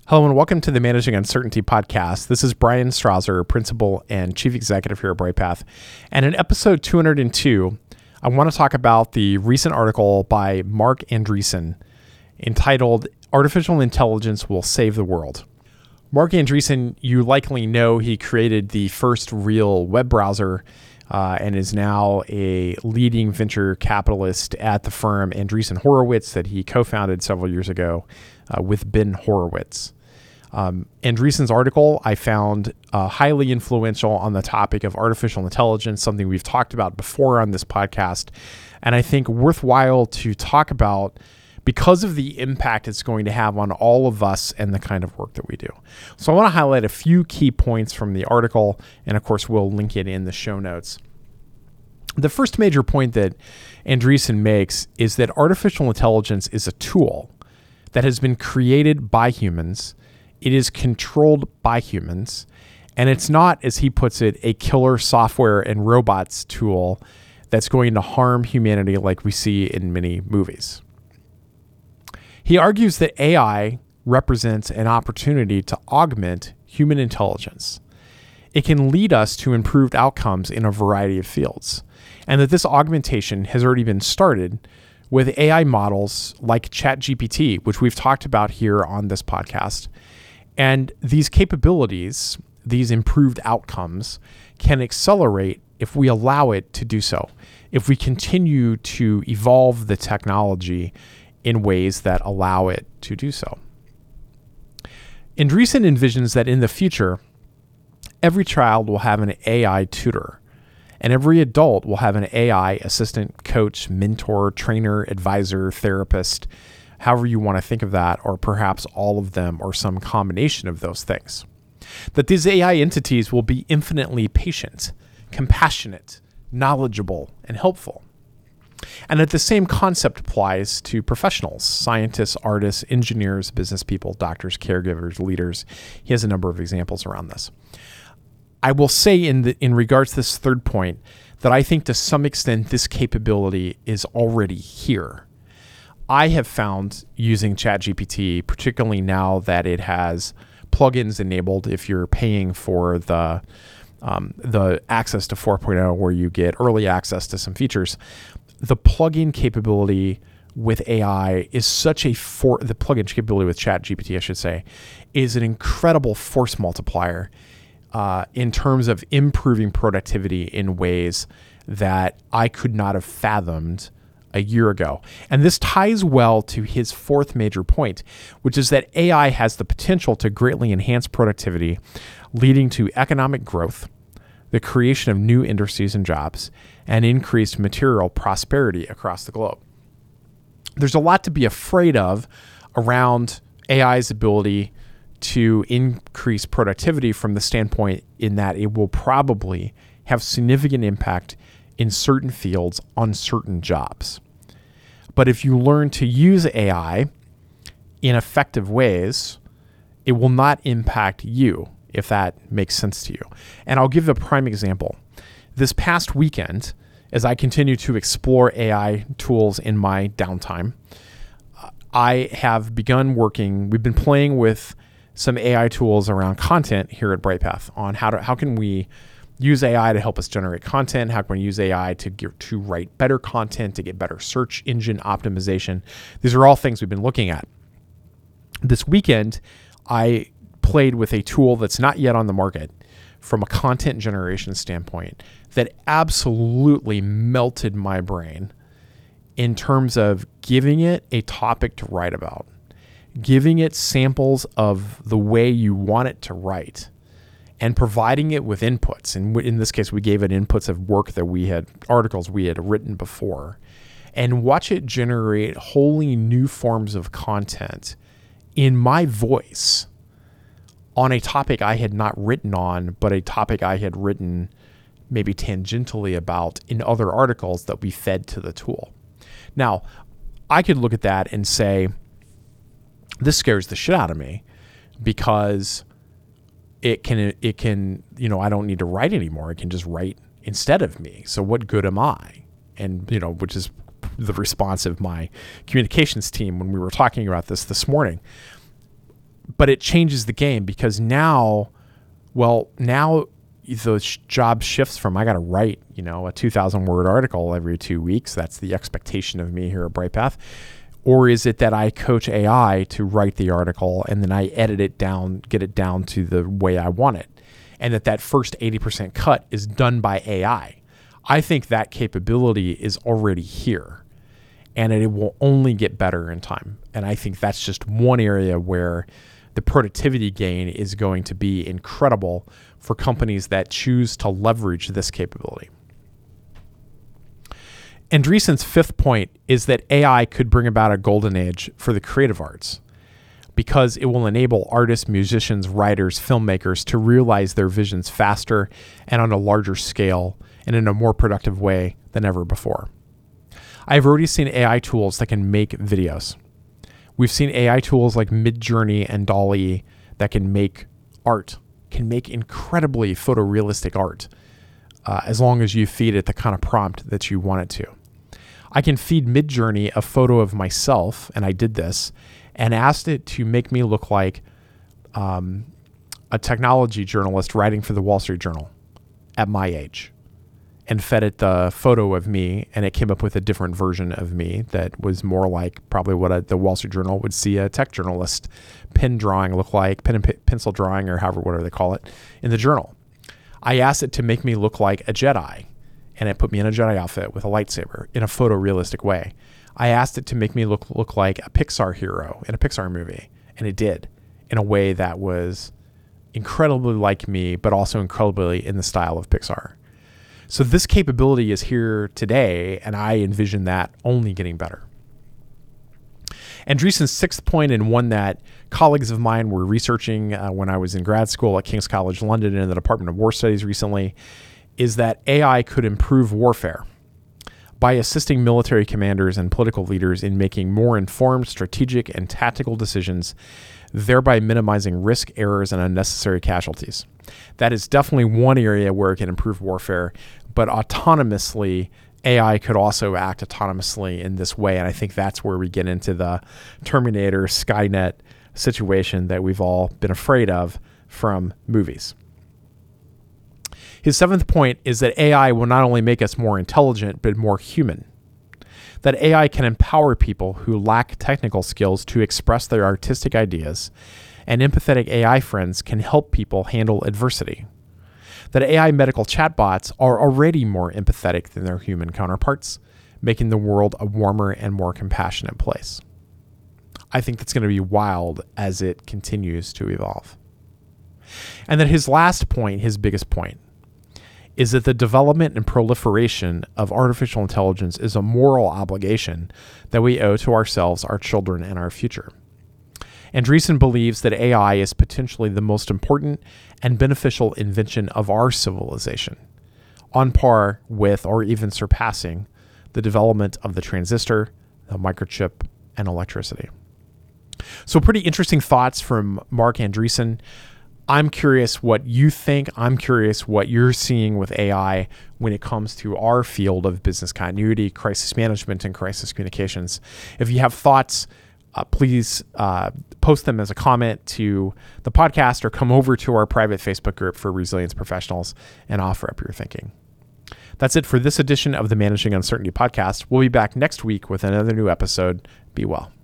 Hello and welcome to the Managing Uncertainty podcast. This is Brian Strawser, Principal and Chief Executive here at Brightpath. And in episode 202, I want to talk about the recent article by Marc Andreessen entitled Artificial Intelligence Will Save the World. Marc Andreessen, you likely know, he created the first real web browser and is now a leading venture capitalist at the firm Andreessen Horowitz that he co-founded several years ago with Ben Horowitz. Andreessen's article I found highly influential on the topic of artificial intelligence, something we've talked about before on this podcast, and I think worthwhile to talk about because of the impact it's going to have on all of us and the kind of work that we do. So I want to highlight a few key points from the article, and of course we'll link it in the show notes. The first major point that Andreessen makes is that artificial intelligence is a tool that has been created by humans. It is controlled by humans, and it's not, as he puts it, a killer software and robots tool that's going to harm humanity like we see in many movies. He argues that AI represents an opportunity to augment human intelligence. It can lead us to improved outcomes in a variety of fields, and that this augmentation has already been started with AI models like ChatGPT, which we've talked about here on this podcast. And these capabilities, these improved outcomes, can accelerate if we allow it to do so, if we continue to evolve the technology in ways that allow it to do so. Andreessen envisions that in the future, every child will have an AI tutor, and every adult will have an AI assistant, coach, mentor, trainer, advisor, therapist, however you want to think of that, or perhaps all of them or some combination of those things. That these AI entities will be infinitely patient, compassionate, knowledgeable, and helpful. And that the same concept applies to professionals, scientists, artists, engineers, business people, doctors, caregivers, leaders. He has a number of examples around this. I will say in regards to this third point that I think to some extent this capability is already here. I have found using ChatGPT, particularly now that it has plugins enabled if you're paying for the access to 4.0 where you get early access to some features, the plugin capability with AI is such the plugin capability with ChatGPT, I should say, is an incredible force multiplier in terms of improving productivity in ways that I could not have fathomed a year ago. And this ties well to his fourth major point, which is that AI has the potential to greatly enhance productivity, leading to economic growth, the creation of new industries and jobs, and increased material prosperity across the globe. There's a lot to be afraid of around AI's ability to increase productivity from the standpoint in that it will probably have significant impact in certain fields on certain jobs. But if you learn to use AI in effective ways, it will not impact you, if that makes sense to you. And I'll give a prime example. This past weekend, as I continue to explore AI tools in my downtime, I have begun we've been playing with some AI tools around content here at Brightpath on how can we use AI to help us generate content? How can we use AI to write better content, to get better search engine optimization? These are all things we've been looking at. This weekend, I played with a tool that's not yet on the market from a content generation standpoint that absolutely melted my brain in terms of giving it a topic to write about, giving it samples of the way you want it to write, and providing it with inputs. And in this case, we gave it inputs of articles we had written before, and watch it generate wholly new forms of content in my voice on a topic I had not written on, but a topic I had written maybe tangentially about in other articles that we fed to the tool. Now, I could look at that and say, this scares the shit out of me because it can, I don't need to write anymore. It can just write instead of me. So what good am I? And, which is the response of my communications team when we were talking about this morning. But it changes the game because now the job shifts from I got to write, a 2,000 word article every 2 weeks. That's the expectation of me here at Brightpath. Or is it that I coach AI to write the article and then I edit it down, get it down to the way I want it? And that first 80% cut is done by AI. I think that capability is already here and it will only get better in time. And I think that's just one area where the productivity gain is going to be incredible for companies that choose to leverage this capability. Andreessen's fifth point is that AI could bring about a golden age for the creative arts because it will enable artists, musicians, writers, filmmakers to realize their visions faster and on a larger scale and in a more productive way than ever before. I've already seen AI tools that can make videos. We've seen AI tools like Midjourney and DALL-E that can make art, can make incredibly photorealistic art, as long as you feed it the kind of prompt that you want it to. I can feed Midjourney a photo of myself, and I did this, and asked it to make me look like a technology journalist writing for the Wall Street Journal at my age, and fed it the photo of me, and it came up with a different version of me that was more like probably what the Wall Street Journal would see a tech journalist pen drawing look like, pen and pencil drawing, or whatever they call it, in the journal. I asked it to make me look like a Jedi, and it put me in a Jedi outfit with a lightsaber in a photorealistic way. I asked it to make me look like a Pixar hero in a Pixar movie, and it did, in a way that was incredibly like me, but also incredibly in the style of Pixar. So this capability is here today, and I envision that only getting better. Andreessen's sixth point, and one that colleagues of mine were researching when I was in grad school at King's College London in the Department of War Studies recently, is that AI could improve warfare by assisting military commanders and political leaders in making more informed, strategic, and tactical decisions, thereby minimizing risk, errors, and unnecessary casualties. That is definitely one area where it can improve warfare, but autonomously, AI could also act autonomously in this way. And I think that's where we get into the Terminator, Skynet situation that we've all been afraid of from movies. His seventh point is that AI will not only make us more intelligent, but more human. That AI can empower people who lack technical skills to express their artistic ideas, and empathetic AI friends can help people handle adversity. That AI medical chatbots are already more empathetic than their human counterparts, making the world a warmer and more compassionate place. I think that's going to be wild as it continues to evolve. And that his last point, his biggest point, is that the development and proliferation of artificial intelligence is a moral obligation that we owe to ourselves, our children, and our future. Andreessen believes that AI is potentially the most important and beneficial invention of our civilization, on par with or even surpassing the development of the transistor, the microchip, and electricity. So pretty interesting thoughts from Marc Andreessen. I'm curious what you think. I'm curious what you're seeing with AI when it comes to our field of business continuity, crisis management, and crisis communications. If you have thoughts, please post them as a comment to the podcast or come over to our private Facebook group for resilience professionals and offer up your thinking. That's it for this edition of the Managing Uncertainty podcast. We'll be back next week with another new episode. Be well.